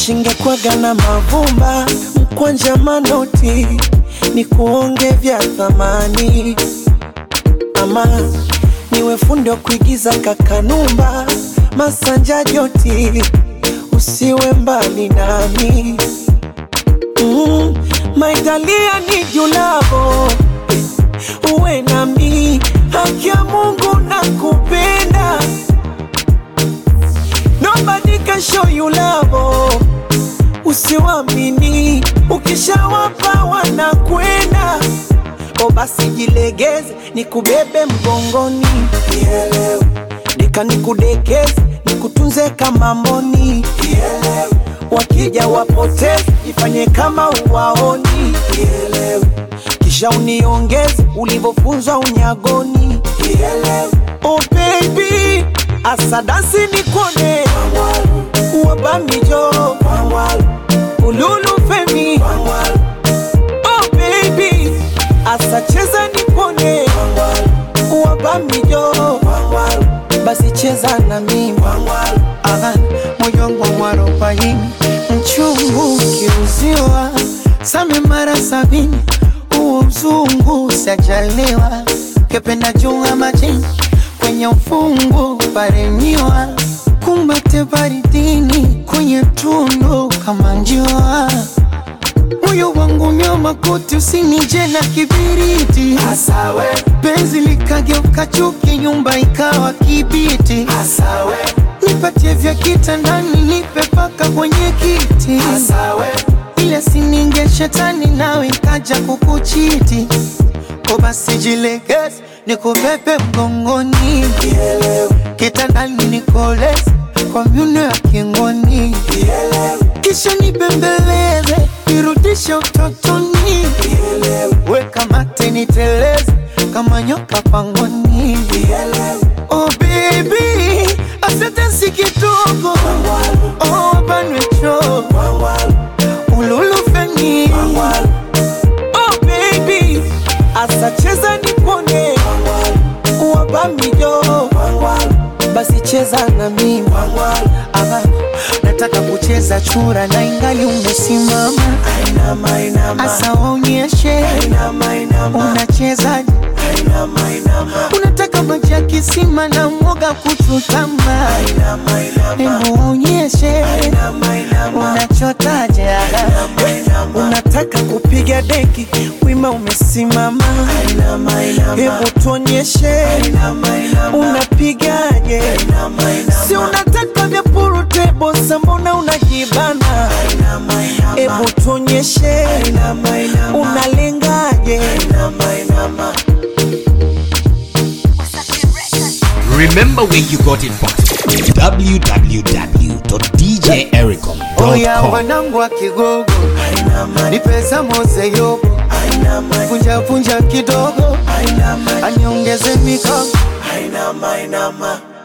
Shingekwaga na mavumba, mkwanja manoti, ni kuonge vya thamani. Ama niwe fundi wa kuigiza kakanumba, masanja joti, usiwe mbali nami. My Dalia need you love, uwe nami, haki ya Mungu nakupenda. Nobody can show you love, usiwamini, ukishawapa wanakwenda. O basi jilegeze, nikubebe mgongoni, kielewe. Nika nikudekeze, nikutunze kama mboni, kielewe. Wakija wapoteze, ifanye kama uwaoni, kielewe. Kisha uniongeze, ulivofunzwa unyagoni, kielewe. Oh baby, asadasi nikone, uwabamijo, ululu femi. Oh baby, asacheza nikone, uwabamijo, basi cheza na mimi. Moyo wangu warobaini, mchungu kiuziwa, same mara 70, uo uzungu sajaliwa. Kependa junga majini, kwenye ufungu paremiwa. Kumbate baridini, kwenye tundu kama njiwa. Moyo wangu nyoma kuti, usinije na kibiriti. Asawe penzi likageuka chuki, nyumba ikawa kibiti. Asawe nipatie vya kitandani, nipe paka kwenye kiti. Asawe ile sininge shetani, nawe kaja kukuchiti. Kwa basi jilegeze, nikubebe mgongoni, kielewe. Kitandani nikoleze, kwa miuno ya kingoni, kielewe. Kisha nibembeleze, nirudishe utotoni, kielewe. Weka mate niteleze, kama nyoka pangoni, kielewe. Oh baby, asante si kidogo, oh banwecho, ululu feni. Oh baby, asacheza nipone, uwabamijo, basi cheza na mimi. Nataka kucheza chura na ingali umesimama. Asa waonyeshe, unacheza. Unataka maji ya kisima na mwoga kuchutama. Hebu waonyeshe, unachotaje. Unataka kupiga deki, wima umesimama. Hebu tuonyeshe, unapigaje. Si unataka vya purutebo, mbona unajibana. Hebu tuonyeshe, unalengaje. Remember where you got it from. www.djericom.com. Oya wanangu wa Kigogo, ni pesa mose yobo. Punja punja kidogo, aniongeze mikono.